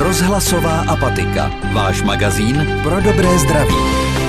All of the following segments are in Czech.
Rozhlasová apatika. Váš magazín pro dobré zdraví.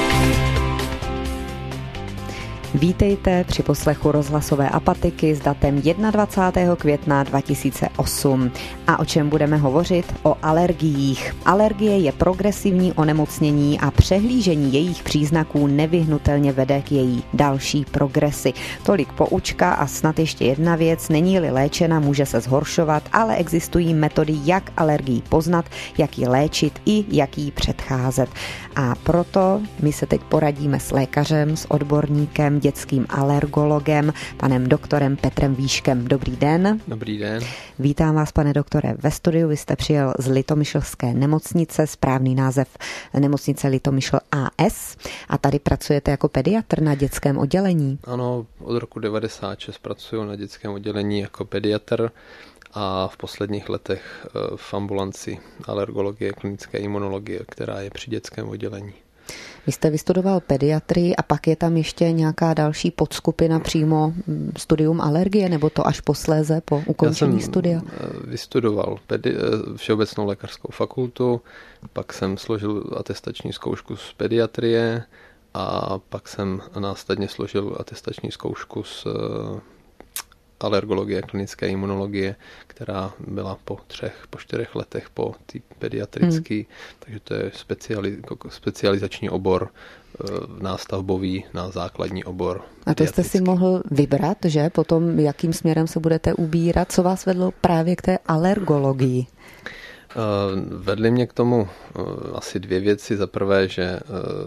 Vítejte při poslechu rozhlasové apatiky s datem 21. května 2008. A o čem budeme hovořit? O alergiích. Alergie je progresivní onemocnění a přehlížení jejich příznaků nevyhnutelně vede k její další progresi. Tolik poučka a snad ještě jedna věc. Není-li léčena, může se zhoršovat, ale existují metody, jak alergii poznat, jak ji léčit i jak jí předcházet. A proto my se teď poradíme s lékařem, s odborníkem, dětským alergologem, panem doktorem Petrem Víškem. Dobrý den. Dobrý den. Vítám vás, pane doktore, ve studiu. Vy jste přijel z Litomyšlské nemocnice, správný název nemocnice Litomyšl AS, a tady pracujete jako pediatr na dětském oddělení. Ano, od roku 1996 pracuji na dětském oddělení jako pediatr a v posledních letech v ambulanci alergologie, klinické imunologie, která je při dětském oddělení. Vy jste vystudoval pediatrii a pak je tam ještě nějaká další podskupina přímo studium alergie, nebo to až posléze po ukončení studia? Já jsem vystudoval Všeobecnou lékařskou fakultu, pak jsem složil atestační zkoušku z pediatrie a pak jsem následně složil atestační zkoušku z alergologie, klinické imunologie, která byla po 4 letech po té pediatrické, takže to je specializační obor nástavbový na základní obor. A to jste si mohl vybrat, že? Potom jakým směrem se budete ubírat? Co vás vedlo právě k té alergologii? Vedly mě k tomu asi 2 věci. Za prvé, že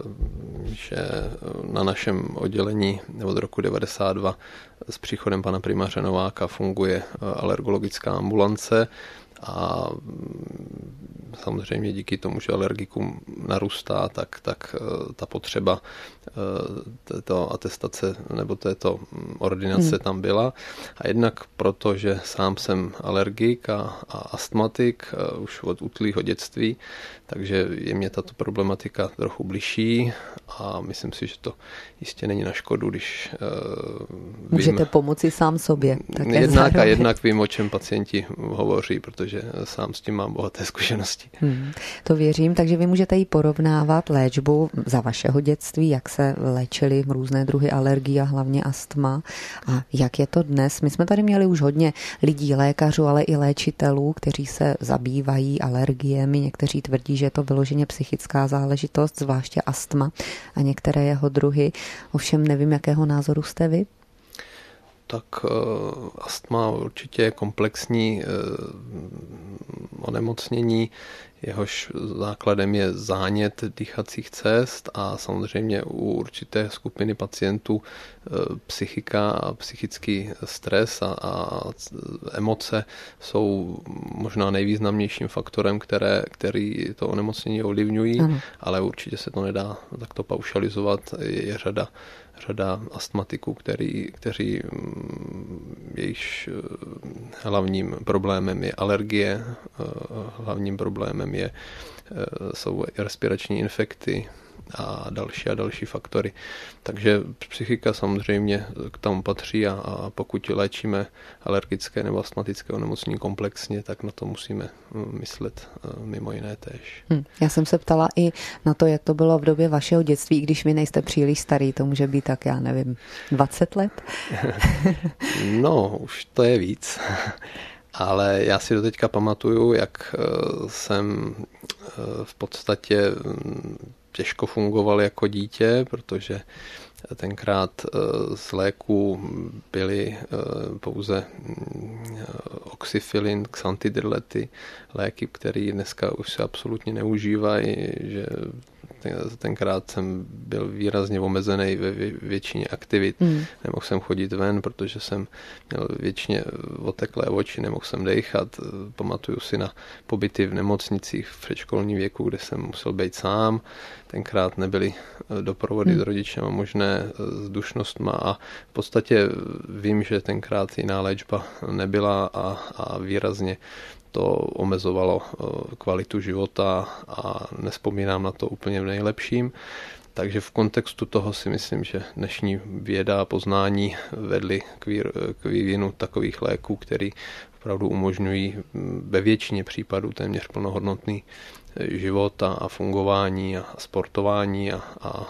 na našem oddělení od roku 1992 s příchodem pana primáře Nováka funguje alergologická ambulance a samozřejmě díky tomu, že alergikům narůstá, tak ta potřeba této atestace nebo této ordinace tam byla. A jednak proto, že sám jsem alergik a astmatik už od útlýho dětství, takže je mě tato problematika trochu bližší a myslím si, že to jistě není na škodu, když můžete pomoci sám sobě. Jednak vím, o čem pacienti hovoří, protože sám s tím mám bohaté zkušenosti. To věřím, takže vy můžete jí porovnávat léčbu za vašeho dětství, jak se léčily různé druhy alergií a hlavně astma. A jak je to dnes? My jsme tady měli už hodně lidí, lékařů, ale i léčitelů, kteří se zabývají alergiemi. Někteří tvrdí, že je to vyloženě psychická záležitost, zvláště astma a některé jeho druhy. Ovšem nevím, jakého názoru jste vy? Tak astma určitě je komplexní onemocnění, jehož základem je zánět dýchacích cest a samozřejmě u určité skupiny pacientů psychika a psychický stres a emoce jsou možná nejvýznamnějším faktorem, který to onemocnění ovlivňují, ale určitě se to nedá takto paušalizovat. Je řada astmatiků, kteří jejichž hlavním problémem je alergie, hlavním problémem jsou respirační infekty a další faktory. Takže psychika samozřejmě k tomu patří a pokud léčíme alergické nebo astmatické onemocnění komplexně, tak na to musíme myslet mimo jiné též. Já jsem se ptala i na to, jak to bylo v době vašeho dětství, i když vy nejste příliš starý, to může být tak, já nevím, 20 let? No, už to je víc. Ale já si doteďka pamatuju, jak jsem v podstatě těžko fungoval jako dítě, protože tenkrát z léků byly pouze oxyfilin, xantidrlety, léky, které dneska už se absolutně neužívají, že tenkrát jsem byl výrazně omezený ve většině aktivit. Nemohl jsem chodit ven, protože jsem měl většině oteklé oči, nemohl jsem dejchat. Pamatuju si na pobyty v nemocnicích v předškolním věku, kde jsem musel být sám. Tenkrát nebyly doprovody s rodičema možné, s dušnostma a v podstatě vím, že tenkrát jiná léčba nebyla a výrazně to omezovalo kvalitu života a nevzpomínám na to úplně v nejlepším. Takže v kontextu toho si myslím, že dnešní věda a poznání vedly k vývinu takových léků, který v opravdu umožňují ve většině případů téměř plnohodnotný život a fungování a sportování a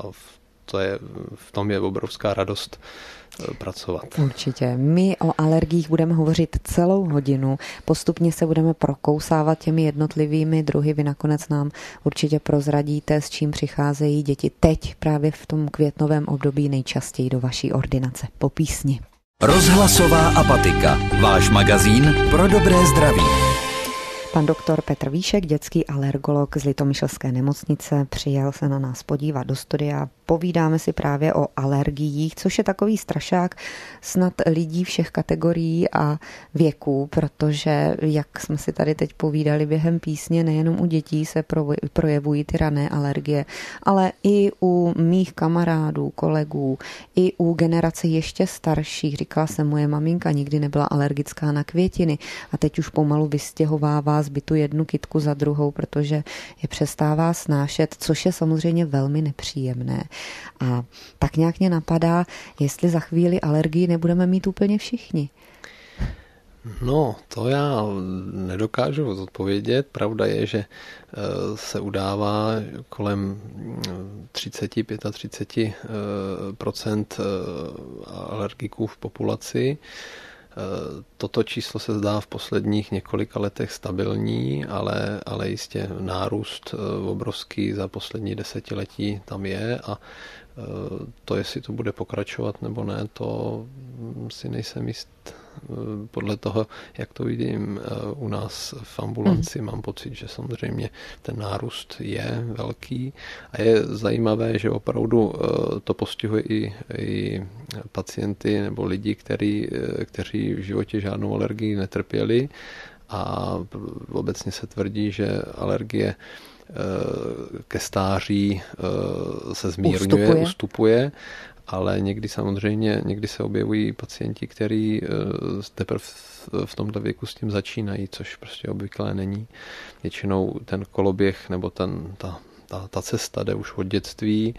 v tom je obrovská radost pracovat. Určitě. My o alergiích budeme hovořit celou hodinu. Postupně se budeme prokousávat těmi jednotlivými druhy. Vy nakonec nám určitě prozradíte, s čím přicházejí děti teď právě v tom květnovém období nejčastěji do vaší ordinace. Po písni. Rozhlasová apatika. Váš magazín pro dobré zdraví. Pan doktor Petr Víšek, dětský alergolog z Litomyšlské nemocnice, přijel se na nás podívat do studia. Povídáme si právě o alergiích, což je takový strašák snad lidí všech kategorií a věků, protože, jak jsme si tady teď povídali během písně, nejenom u dětí se projevují ty rané alergie, ale i u mých kamarádů, kolegů, i u generace ještě starších. Říkala jsem, moje maminka nikdy nebyla alergická na květiny a teď už pomalu vystěhovává z bytu jednu kytku za druhou, protože je přestává snášet, což je samozřejmě velmi nepříjemné. A tak nějak mě napadá, jestli za chvíli alergii nebudeme mít úplně všichni. No, to já nedokážu odpovědět. Pravda je, že se udává kolem 30-35% alergiků v populaci. Toto číslo se zdá v posledních několika letech stabilní, ale jistě nárůst obrovský za poslední desetiletí tam je a to, jestli to bude pokračovat nebo ne, to si nejsem jist. Podle toho, jak to vidím u nás v ambulanci, mám pocit, že samozřejmě ten nárůst je velký a je zajímavé, že opravdu to postihuje i pacienty nebo lidi, kteří v životě žádnou alergii netrpěli a obecně se tvrdí, že alergie ke stáří se zmírňuje, ustupuje, ale někdy se objevují pacienti, kteří teprve v tomto věku s tím začínají, což prostě obvyklé není. Většinou ten koloběh nebo ta cesta jde už od dětství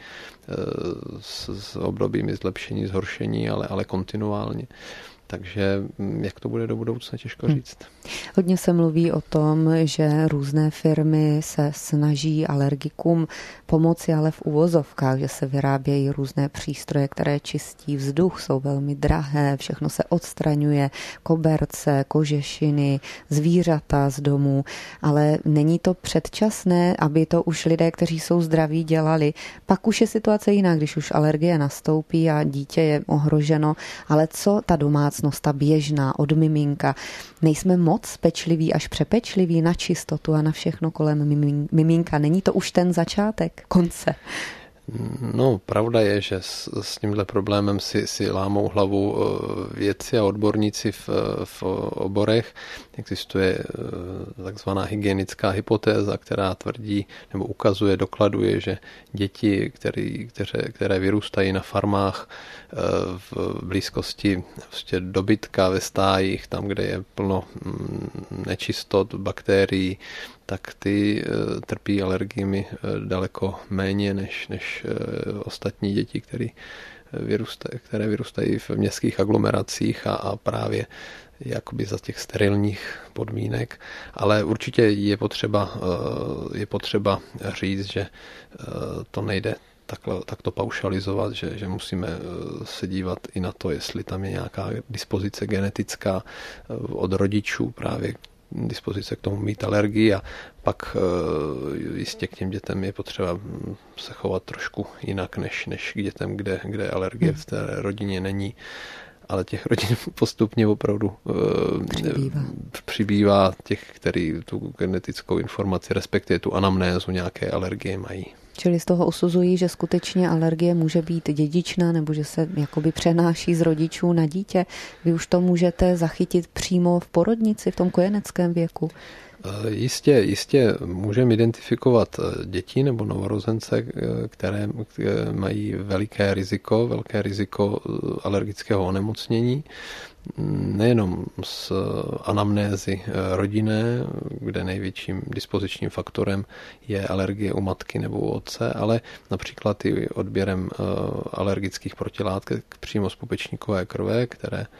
s obdobími zlepšení, zhoršení, ale kontinuálně. Takže jak to bude do budoucna, těžko říct. Hodně se mluví o tom, že různé firmy se snaží alergikům pomoci, ale v uvozovkách, že se vyrábějí různé přístroje, které čistí vzduch, jsou velmi drahé, všechno se odstraňuje, koberce, kožešiny, zvířata z domů, ale není to předčasné, aby to už lidé, kteří jsou zdraví, dělali. Pak už je situace jiná, když už alergie nastoupí a dítě je ohroženo, ale co ta domácnost, ta běžná od miminka, nejsme moc pečliví až přepečliví na čistotu a na všechno kolem miminka. Není to už ten začátek konce? No, pravda je, že s tímhle problémem si lámou hlavu vědci a odborníci v oborech. Existuje takzvaná hygienická hypotéza, která tvrdí nebo ukazuje, dokladuje, že děti, které vyrůstají na farmách v blízkosti dobytka ve stájích, tam, kde je plno nečistot, bakterií, tak ty trpí alergiemi daleko méně než ostatní děti, které vyrůstají v městských aglomeracích a právě jakoby za těch sterilních podmínek. Ale určitě je potřeba říct, že to nejde takto paušalizovat, že musíme se dívat i na to, jestli tam je nějaká dispozice genetická od rodičů právě dispozice k tomu mít alergii a pak jistě k těm dětem je potřeba se chovat trošku jinak než k dětem, kde alergie v té rodině není. Ale těch rodin postupně opravdu přibývá těch, kteří tu genetickou informaci, respektive tu anamnézu nějaké alergie mají. Čili z toho usuzují, že skutečně alergie může být dědičná nebo že se jakoby přenáší z rodičů na dítě. Vy už to můžete zachytit přímo v porodnici, v tom kojeneckém věku. Jistě můžeme identifikovat děti nebo novorozence, které mají velké riziko alergického onemocnění. Nejenom z anamnézy rodinné, kde největším dispozičním faktorem je alergie u matky nebo u otce, ale například i odběrem alergických protilátek přímo z pupečníkové krve, které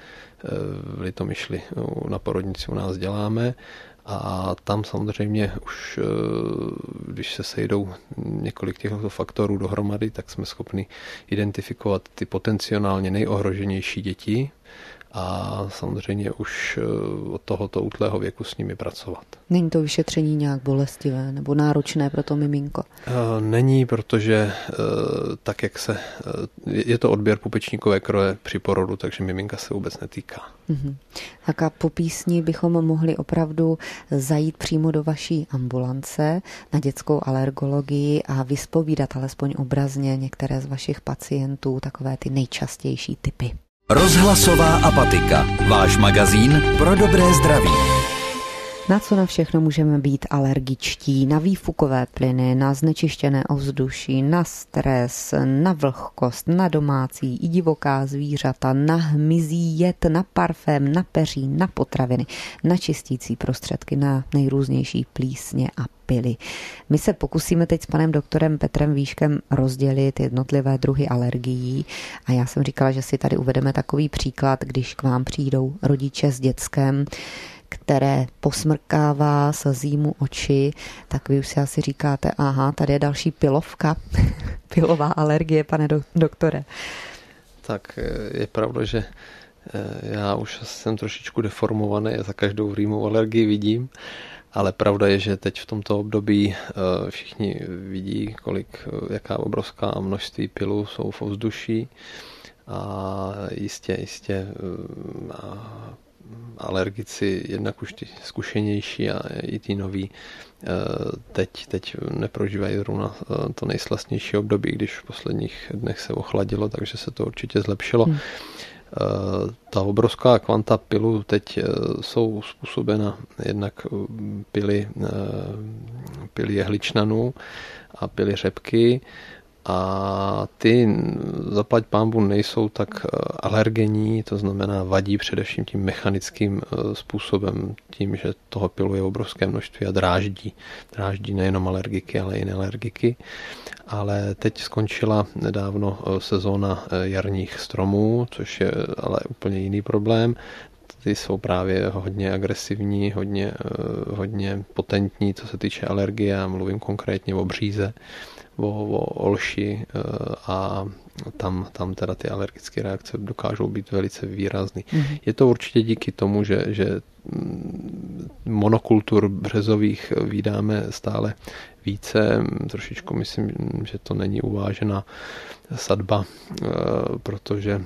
v Litomyšli na porodnici u nás děláme. A tam samozřejmě už, když se sejdou několik těchto faktorů dohromady, tak jsme schopni identifikovat ty potenciálně nejohroženější děti a samozřejmě už od tohoto útlého věku s nimi pracovat. Není to vyšetření nějak bolestivé nebo náročné pro to miminko? Není, protože tak, jak je to odběr pupečníkové krve při porodu, takže miminka se vůbec netýká. Tak a po písni bychom mohli opravdu zajít přímo do vaší ambulance na dětskou alergologii a vyspovídat alespoň obrazně některé z vašich pacientů, takové ty nejčastější typy. Rozhlasová apatika. Váš magazín pro dobré zdraví. Na co na všechno můžeme být alergičtí? Na výfukové plyny, na znečištěné ovzduší, na stres, na vlhkost, na domácí i divoká zvířata, na hmyzí jed, na parfém, na peří, na potraviny, na čistící prostředky, na nejrůznější plísně a pily. My se pokusíme teď s panem doktorem Petrem Víškem rozdělit jednotlivé druhy alergií a já jsem říkala, že si tady uvedeme takový příklad, když k vám přijdou rodiče s dětskem, které posmrkává, slzí mu oči, tak vy už si asi říkáte, aha, tady je další pilovka, pilová alergie, pane doktore. Tak je pravda, že já už jsem trošičku deformovaný, za každou rýmou alergii vidím, ale pravda je, že teď v tomto období všichni vidí, jaká obrovská množství pilů jsou v ovzduší a jistě alergici, jednak už ty zkušenější a i ty noví, teď neprožívají zrovna to nejslastnější období, když v posledních dnech se ochladilo, takže se to určitě zlepšilo. Ta obrovská kvanta pilů teď jsou způsobena jednak pily jehličnanů a pily řepky, a ty zaplať pánbu nejsou tak alergenní, to znamená vadí především tím mechanickým způsobem, tím, že toho pilu je obrovské množství a dráždí nejenom alergiky, ale i nealergiky. Ale teď skončila nedávno sezóna jarních stromů, což je ale úplně jiný problém. Ty jsou právě hodně agresivní, hodně potentní, co se týče alergie. Já mluvím konkrétně o bříze, o olši a tam teda ty alergické reakce dokážou být velice výrazný. Je to určitě díky tomu, že monokultur březových vídáme stále více. Trošičku myslím, že to není uvážená sadba, protože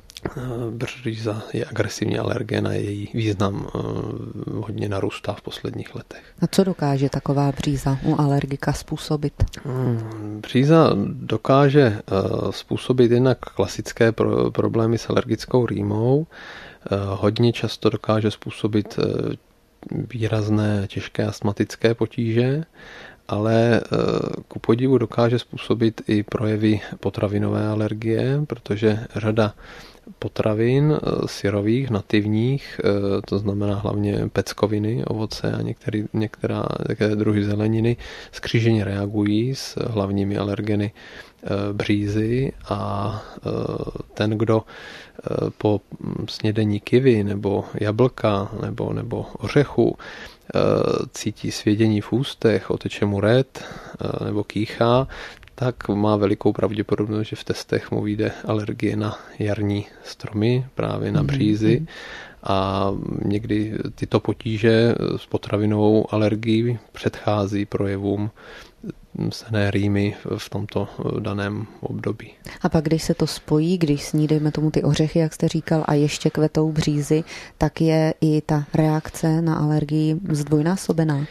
bříza je agresivní alergén a její význam hodně narůstá v posledních letech. A co dokáže taková bříza u alergika způsobit? Bříza dokáže způsobit jednak klasické problémy s alergickou rýmou. Hodně často dokáže způsobit výrazné těžké astmatické potíže, ale ku podivu dokáže způsobit i projevy potravinové alergie, protože řada potravin syrových, nativních, to znamená hlavně peckoviny, ovoce a některé druhy zeleniny, zkříženě reagují s hlavními alergeny břízy a ten, kdo po snědení kivy nebo jablka nebo ořechu cítí svědění v ústech, oteče mu ret nebo kýchá, tak má velikou pravděpodobnost, že v testech mu vyjde alergie na jarní stromy, právě na břízy. A někdy tyto potíže s potravinovou alergií předchází projevům senné rýmy v tomto daném období. A pak, když se to spojí, když snídejme tomu ty ořechy, jak jste říkal, a ještě kvetou břízy, tak je i ta reakce na alergii zdvojnásobená?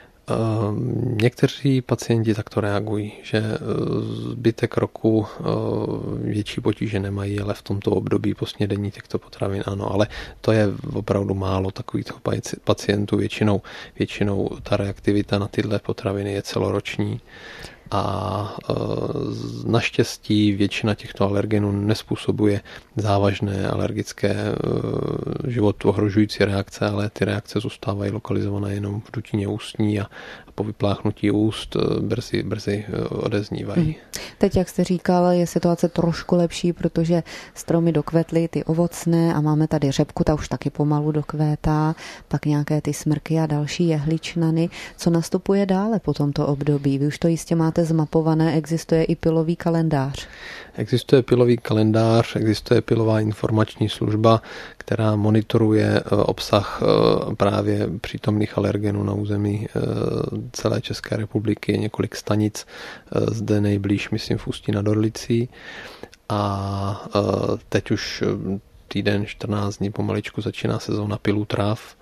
Někteří pacienti takto reagují, že zbytek roku větší potíže nemají, ale v tomto období po snědení těchto potravin ano, ale to je opravdu málo takovýchto pacientů, většinou ta reaktivita na tyhle potraviny je celoroční a naštěstí většina těchto alergenů nezpůsobuje závažné alergické život ohrožující reakce, ale ty reakce zůstávají lokalizované jenom v dutině ústní a po vypláchnutí úst brzy odeznívají. Teď, jak jste říkal, je situace trošku lepší, protože stromy dokvetly, ty ovocné, a máme tady řepku, ta už taky pomalu dokvétá, pak nějaké ty smrky a další jehličnany. Co nastupuje dále po tomto období? Vy už to jistě máte zmapované, existuje i pilový kalendář. Existuje pilový kalendář, existuje pilová informační služba, která monitoruje obsah právě přítomných alergenů na území celé České republiky. Je několik stanic, zde nejblíž, myslím, v Ústí nad Orlicí. A teď už týden, 14 dní pomaličku začíná sezóna pilů tráv,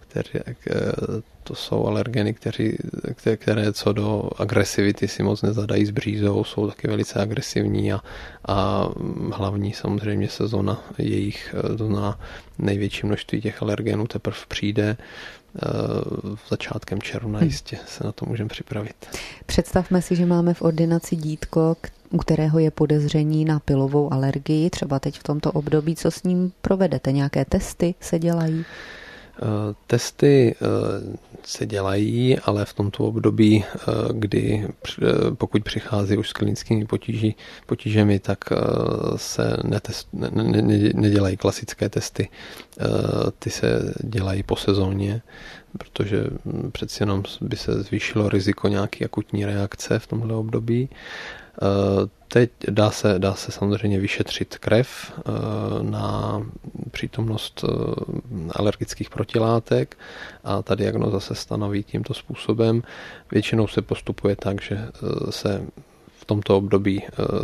to jsou alergeny, které co do agresivity si moc nezadají s břízou, jsou taky velice agresivní a hlavní samozřejmě sezóna jejich, to znamená největší množství těch alergenů teprve přijde začátkem června, jistě se na to můžeme připravit. Představme si, že máme v ordinaci dítko, u kterého je podezření na pilovou alergii, třeba teď v tomto období. Co s ním provedete? Nějaké testy se dělají? Testy se dělají, ale v tomto období, kdy pokud přichází už s klinickými potížemi, tak se nedělají klasické testy. Ty se dělají po sezóně, protože přeci jenom by se zvýšilo riziko nějaké akutní reakce v tomhle období. Teď dá se samozřejmě vyšetřit krev na přítomnost alergických protilátek a ta diagnóza se stanoví tímto způsobem. Většinou se postupuje tak, že se v tomto období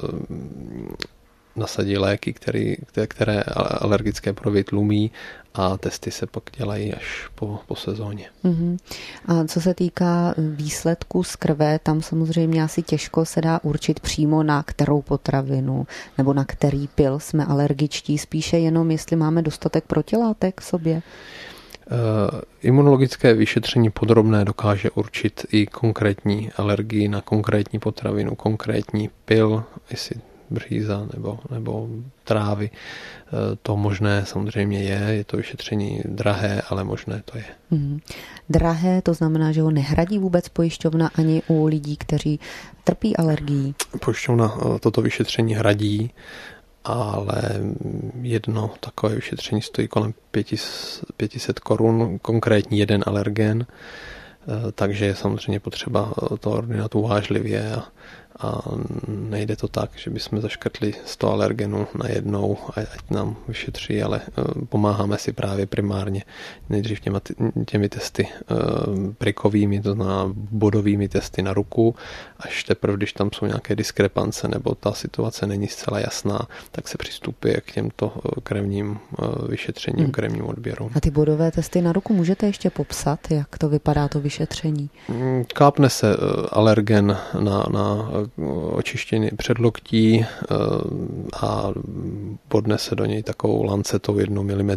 nasadí léky, které alergické projevy tlumí, a testy se pak dělají až po sezóně. A co se týká výsledků z krve, tam samozřejmě asi těžko se dá určit přímo na kterou potravinu nebo na který pil jsme alergičtí, spíše jenom jestli máme dostatek protilátek v sobě. Imunologické vyšetření podrobné dokáže určit i konkrétní alergii na konkrétní potravinu, konkrétní pil, jestli bříza nebo trávy. To možné samozřejmě je to vyšetření drahé, ale možné to je. Drahé, to znamená, že ho nehradí vůbec pojišťovna ani u lidí, kteří trpí alergií? Pojišťovna toto vyšetření hradí, ale jedno takové vyšetření stojí kolem 500 korun, konkrétní jeden alergen, takže je samozřejmě potřeba to ordinovat uvážlivě a nejde to tak, že bychom zaškrtli 100 alergenů najednou, ať nám vyšetří, ale pomáháme si právě primárně nejdřív těmi testy prikovými, to znamená bodovými testy na ruku, až teprve, když tam jsou nějaké diskrepance nebo ta situace není zcela jasná, tak se přistupuje k těmto krevním vyšetřením, krevním odběrům. A ty bodové testy na ruku můžete ještě popsat, jak to vypadá to vyšetření? Kápne se alergen na očištění předloktí a bodne se do něj takovou lancetou 1 mm.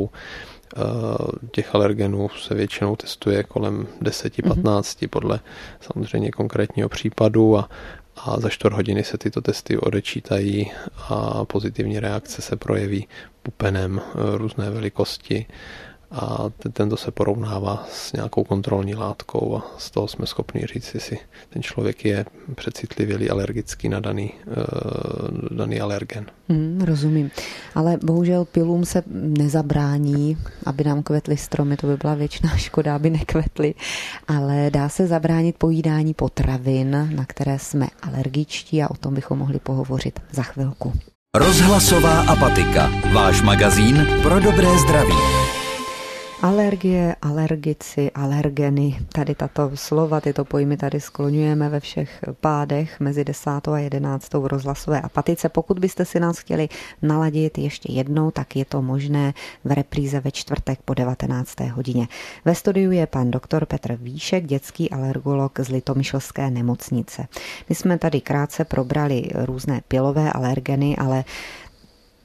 Těch alergenů se většinou testuje kolem 10-15 podle samozřejmě konkrétního případu a za 4 hodiny se tyto testy odečítají a pozitivní reakce se projeví pupenem různé velikosti a tento se porovnává s nějakou kontrolní látkou a z toho jsme schopni říct, jestli ten člověk je přecitlivělý alergický na daný alergen. Rozumím. Ale bohužel pilům se nezabrání, aby nám kvetly stromy, to by byla věčná škoda, aby nekvetly, ale dá se zabránit pojídání potravin, na které jsme alergičtí, a o tom bychom mohli pohovořit za chvilku. Rozhlasová apatika. Váš magazín pro dobré zdraví. Alergie, alergici, alergeny, tady tato slova, tyto pojmy tady skloňujeme ve všech pádech mezi 10. a 11. v rozhlasové apatice. Pokud byste si nás chtěli naladit ještě jednou, tak je to možné v repríze ve čtvrtek po 19. hodině. Ve studiu je pan doktor Petr Víšek, dětský alergolog z Litomyšlské nemocnice. My jsme tady krátce probrali různé pilové alergeny, ale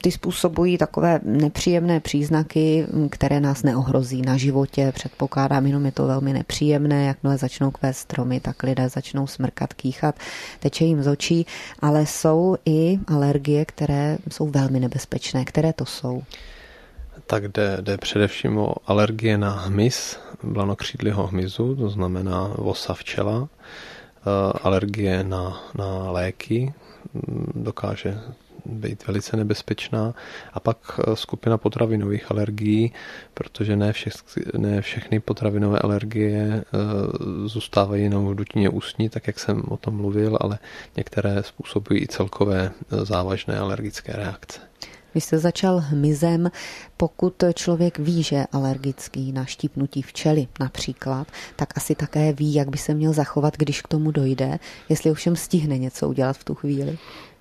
ty způsobují takové nepříjemné příznaky, které nás neohrozí na životě. Předpokládám, jenom je to velmi nepříjemné, jakmile začnou kvést stromy, tak lidé začnou smrkat, kýchat, teče jim z očí, ale jsou i alergie, které jsou velmi nebezpečné. Které to jsou? Tak jde především o alergie na hmyz, blanokřídlého hmyzu, to znamená vosa včela, alergie na léky, dokáže být velice nebezpečná. A pak skupina potravinových alergií, protože ne všechny potravinové alergie zůstávají jenom v dutině ústní, tak jak jsem o tom mluvil, ale některé způsobují i celkové závažné alergické reakce. Vy jste začal hmyzem. Pokud člověk ví, že je alergický na štípnutí včely například, tak asi také ví, jak by se měl zachovat, když k tomu dojde, jestli ovšem stihne něco udělat v tu chvíli.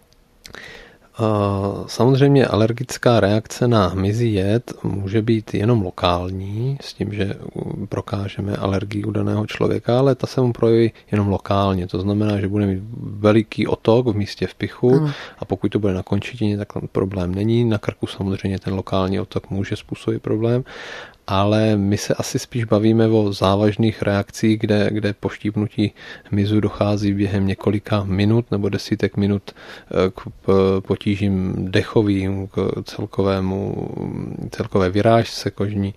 Samozřejmě alergická reakce na hmyzí jed může být jenom lokální, s tím, že prokážeme alergii u daného člověka, ale ta se mu projeví jenom lokálně. To znamená, že bude mít veliký otok v místě vpichu a pokud to bude na končetině, tak tam problém není. Na krku samozřejmě ten lokální otok může způsobit problém, ale my se asi spíš bavíme o závažných reakcích, kde po štípnutí hmyzu dochází během několika minut nebo desítek minut k potížím dechovým, k celkové vyrážce kožní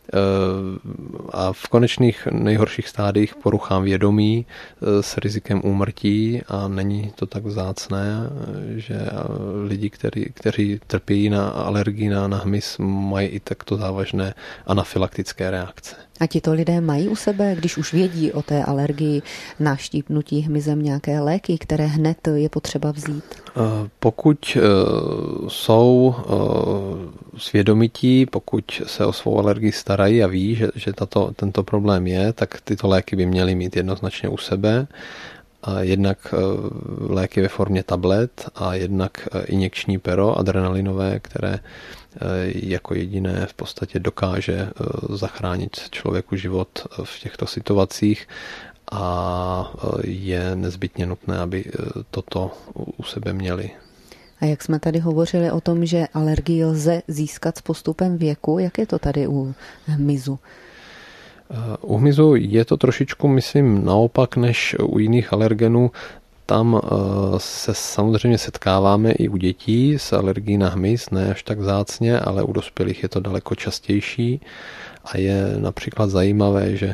a v konečných nejhorších stádiích poruchám vědomí s rizikem úmrtí a není to tak vzácné, že lidi, kteří trpí na alergii na hmyz, mají i takto závažné anafylaktické reakce. A tito lidé mají u sebe, když už vědí o té alergii na štípnutí hmyzem, nějaké léky, které hned je potřeba vzít? Pokud jsou svědomití, pokud se o svou alergii starají a ví, že tento problém je, tak tyto léky by měly mít jednoznačně u sebe. A jednak léky ve formě tablet a jednak injekční pero adrenalinové, které jako jediné v podstatě dokáže zachránit člověku život v těchto situacích a je nezbytně nutné, aby toto u sebe měli. A jak jsme tady hovořili o tom, že alergii lze získat s postupem věku, jak je to tady u hmyzu? U hmyzu je to trošičku, myslím, naopak než u jiných alergenů. Tam se samozřejmě setkáváme i u dětí s alergií na hmyz, ne až tak vzácně, ale u dospělých je to daleko častější. A je například zajímavé, že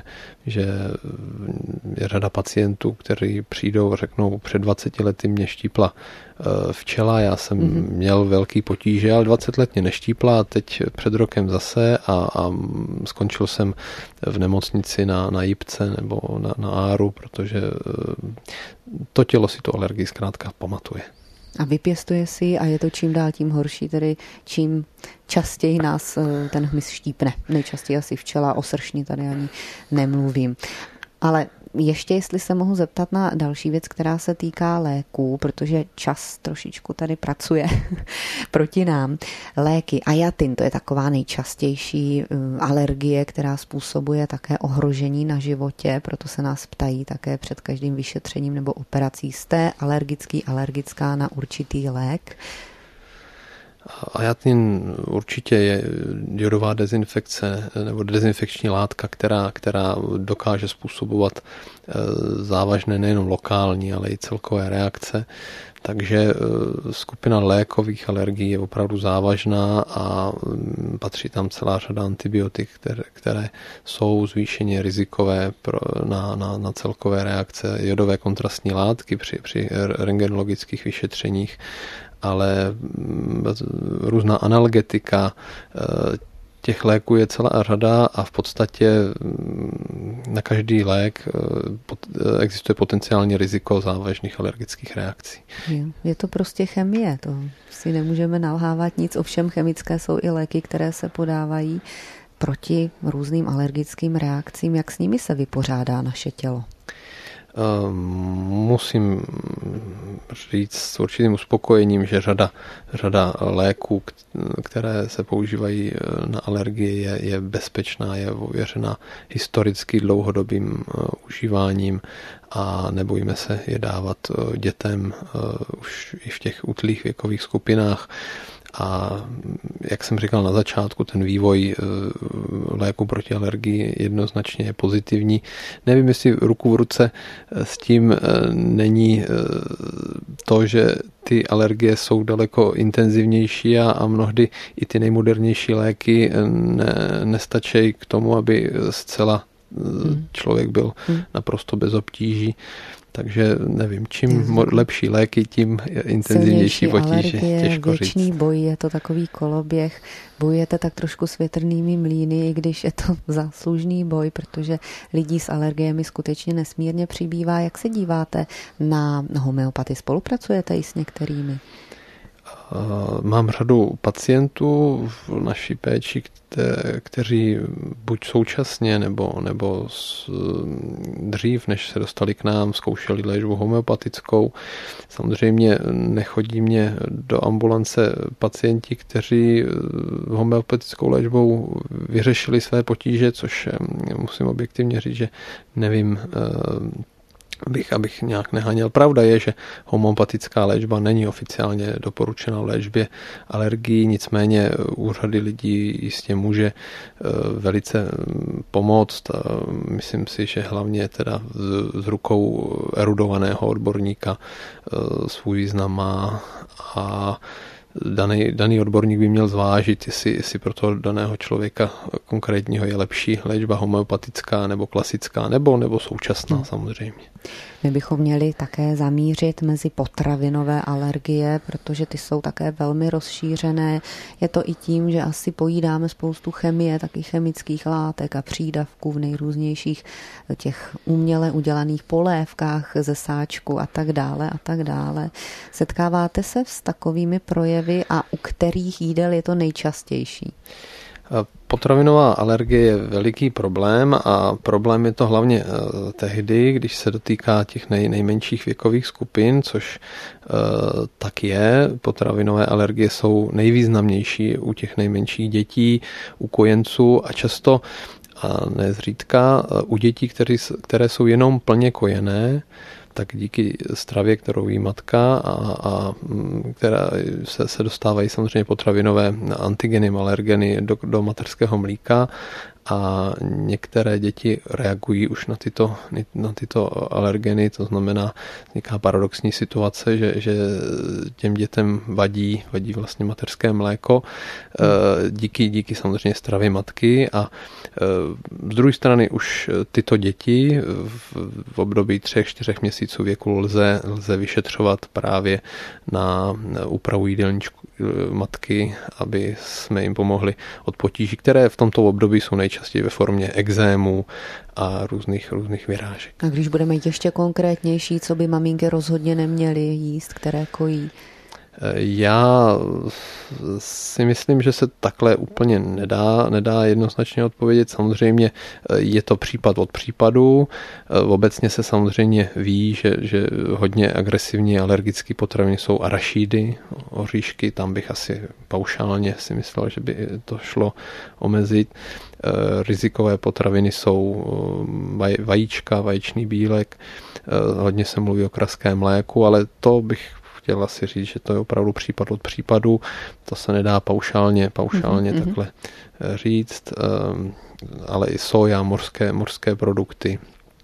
je řada pacientů, kteří přijdou a řeknou, před 20 lety mě štípla včela, já jsem měl velký potíže, ale 20 let mě neštípla a teď před rokem zase a skončil jsem v nemocnici na jipce nebo na áru, protože to tělo si tu alergii zkrátka pamatuje. A vypěstuje si a je to čím dál tím horší, tedy čím častěji nás ten hmyz štípne. Nejčastěji asi včela, o sršni tady ani nemluvím. Ale ještě, jestli se mohu zeptat na další věc, která se týká léků, protože čas trošičku tady pracuje proti nám. Léky, ajatin, to je taková nejčastější alergie, která způsobuje také ohrožení na životě, proto se nás ptají také před každým vyšetřením nebo operací. Jste alergická na určitý lék? Ajatin určitě je jodová dezinfekce nebo dezinfekční látka, která dokáže způsobovat závažné nejenom lokální, ale i celkové reakce. Takže skupina lékových alergií je opravdu závažná a patří tam celá řada antibiotik, které jsou zvýšeně rizikové na celkové reakce, jodové kontrastní látky při rentgenologických vyšetřeních, ale různá analgetika, těch léků je celá řada a v podstatě na každý lék existuje potenciální riziko závažných alergických reakcí. Je to prostě chemie, to si nemůžeme nalhávat nic, ovšem chemické jsou i léky, které se podávají proti různým alergickým reakcím. Jak s nimi se vypořádá naše tělo? Musím říct s určitým uspokojením, že řada léků, které se používají na alergie, je bezpečná, je ověřena historicky dlouhodobým užíváním a nebojíme se je dávat dětem už i v těch útlých věkových skupinách. A jak jsem říkal na začátku, ten vývoj léku proti alergii jednoznačně je pozitivní. Nevím, jestli ruku v ruce s tím není to, že ty alergie jsou daleko intenzivnější a mnohdy i ty nejmodernější léky nestačí k tomu, aby zcela člověk byl naprosto bez obtíží. Takže nevím, čím lepší léky, tím intenzivnější potíže. Těžko říct. Věčný boj, je to takový koloběh. Bojujete tak trošku s větrnými mlýny, i když je to záslužný boj, protože lidí s alergiemi skutečně nesmírně přibývá. Jak se díváte na homeopatii? Spolupracujete i s některými? Mám řadu pacientů v naší péči, kteří buď současně nebo dřív, než se dostali k nám, zkoušeli léčbu homeopatickou. Samozřejmě nechodí mě do ambulance pacienti, kteří homeopatickou léčbou vyřešili své potíže, což musím objektivně říct, že nevím, abych nějak nehaněl. Pravda je, že homeopatická léčba není oficiálně doporučena léčbě alergií, nicméně úřady lidí jistě může velice pomoct. Myslím si, že hlavně teda z rukou erudovaného odborníka svůj význam má a daný odborník by měl zvážit, jestli pro toho daného člověka konkrétního je lepší léčba homeopatická nebo klasická nebo současná samozřejmě. My bychom měli také zamířit mezi potravinové alergie, protože ty jsou také velmi rozšířené. Je to i tím, že asi pojídáme spoustu chemie, taky chemických látek a přídavků v nejrůznějších těch uměle udělaných polévkách ze sáčku a tak dále a tak dále. Setkáváte se s takovými projevy a u kterých jídel je to nejčastější? Potravinová alergie je veliký problém a problém je to hlavně tehdy, když se dotýká těch nejmenších věkových skupin, což tak je. Potravinové alergie jsou nejvýznamnější u těch nejmenších dětí, u kojenců a často a nezřídka u dětí, které jsou jenom plně kojené, tak díky stravě, kterou jí matka a která se dostávají samozřejmě potravinové antigeny, alergeny do materského mlíka a některé děti reagují už na tyto alergeny, to znamená, vzniká paradoxní situace, že těm dětem vadí vlastně mateřské mléko díky samozřejmě stravě matky a z druhé strany už tyto děti v období 3-4 měsíců věku lze vyšetřovat právě na úpravu jídelníčku matky, aby jsme jim pomohli od potíží, které v tomto období jsou nejčastěji ve formě ekzémů a různých vyrážek. A když budeme ještě konkrétnější, co by maminky rozhodně neměly jíst, které kojí? Já si myslím, že se takhle úplně nedá jednoznačně odpovědět. Samozřejmě je to případ od případu. Obecně se samozřejmě ví, že hodně agresivní alergické potraviny jsou arašídy, oříšky. Tam bych asi paušálně si myslel, že by to šlo omezit. Rizikové potraviny jsou vajíčka, vaječný bílek. Hodně se mluví o kraském mléku, ale to bych chtěl asi říct, že to je opravdu případ od případu. To se nedá paušálně takhle říct, ale i soja, mořské produkty.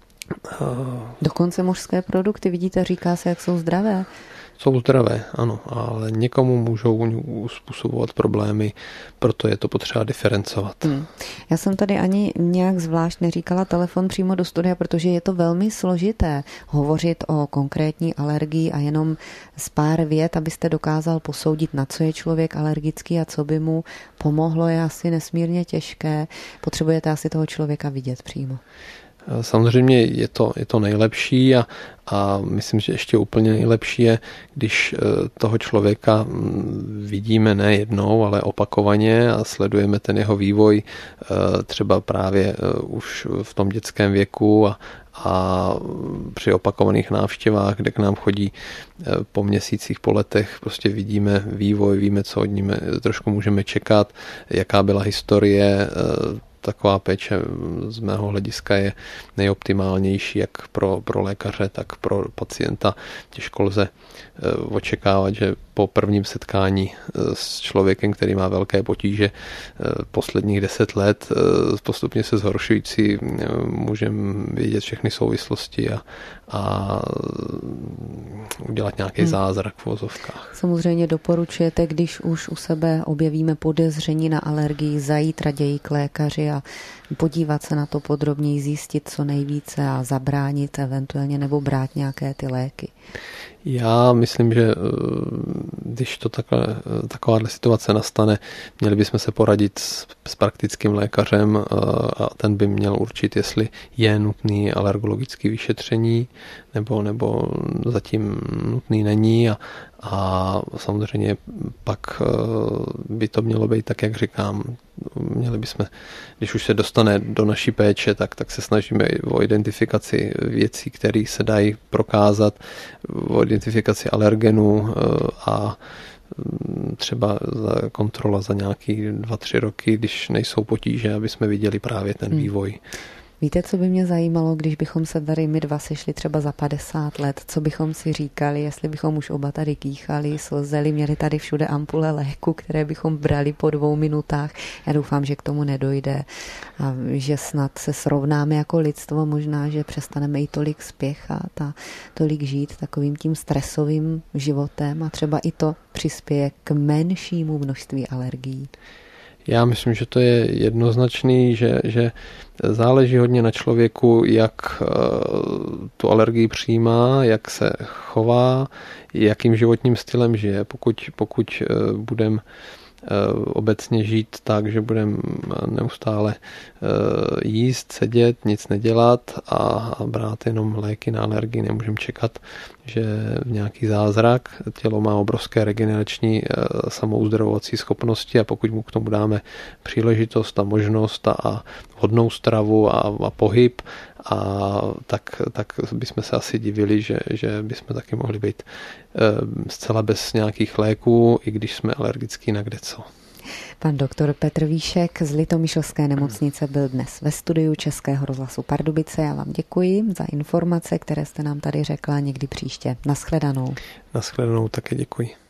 Dokonce mořské produkty, vidíte, říká se, jak jsou zdravé. Jsou zdravé, ano, ale někomu můžou způsobovat problémy, proto je to potřeba diferencovat. Já jsem tady ani nějak zvlášť neříkala telefon přímo do studia, protože je to velmi složité hovořit o konkrétní alergii a jenom z pár vět, abyste dokázal posoudit, na co je člověk alergický a co by mu pomohlo, je asi nesmírně těžké. Potřebujete asi toho člověka vidět přímo. Samozřejmě je to nejlepší a myslím, že ještě úplně nejlepší je, když toho člověka vidíme ne jednou, ale opakovaně a sledujeme ten jeho vývoj třeba právě už v tom dětském věku a při opakovaných návštěvách, kde k nám chodí po měsících, po letech, prostě vidíme vývoj, víme, co od ní trošku můžeme čekat, jaká byla historie. taková péče z mého hlediska je nejoptimálnější jak pro lékaře, tak pro pacienta. Těžko lze očekávat, že po prvním setkání s člověkem, který má velké potíže posledních 10 let, postupně se zhoršující, můžeme vidět všechny souvislosti a udělat nějaký zázrak v vozovkách. Samozřejmě doporučujete, když už u sebe objevíme podezření na alergii, zajít raději k lékaři a podívat se na to podrobněji, zjistit co nejvíce a zabránit eventuálně nebo brát nějaké ty léky. Já myslím, že když to takováhle situace nastane, měli bychom se poradit s praktickým lékařem a ten by měl určit, jestli je nutný alergologické vyšetření nebo zatím nutný není a samozřejmě pak by to mělo být tak, jak říkám. Měli bychom, když už se dostane do naší péče, tak se snažíme o identifikaci věcí, které se dají prokázat, o identifikaci alergenů a třeba kontrola za nějaký 2-3 roky, když nejsou potíže, aby jsme viděli právě ten vývoj. Víte, co by mě zajímalo, když bychom se tady my dva sešli třeba za 50 let, co bychom si říkali, jestli bychom už oba tady kýchali, slzeli, měli tady všude ampule léku, které bychom brali po 2 minutách. Já doufám, že k tomu nedojde a že snad se srovnáme jako lidstvo, možná, že přestaneme i tolik spěchat a tolik žít takovým tím stresovým životem a třeba i to přispěje k menšímu množství alergií. Já myslím, že to je jednoznačný, že záleží hodně na člověku, jak tu alergii přijímá, jak se chová, jakým životním stylem žije. Pokud budeme obecně žít tak, že budeme neustále jíst, sedět, nic nedělat a brát jenom léky na alergii, nemůžeme čekat, že nějaký zázrak. Tělo má obrovské regenerační samouzdravovací schopnosti a pokud mu k tomu dáme příležitost a možnost a vhodnou stravu a pohyb, tak bychom se asi divili, že bychom taky mohli být zcela bez nějakých léků, i když jsme alergický na kdeco. Pan doktor Petr Víšek z Litomyšlské nemocnice byl dnes ve studiu Českého rozhlasu Pardubice. Já vám děkuji za informace, které jste nám tady řekla, někdy příště. Naschledanou. Naschledanou, také děkuji.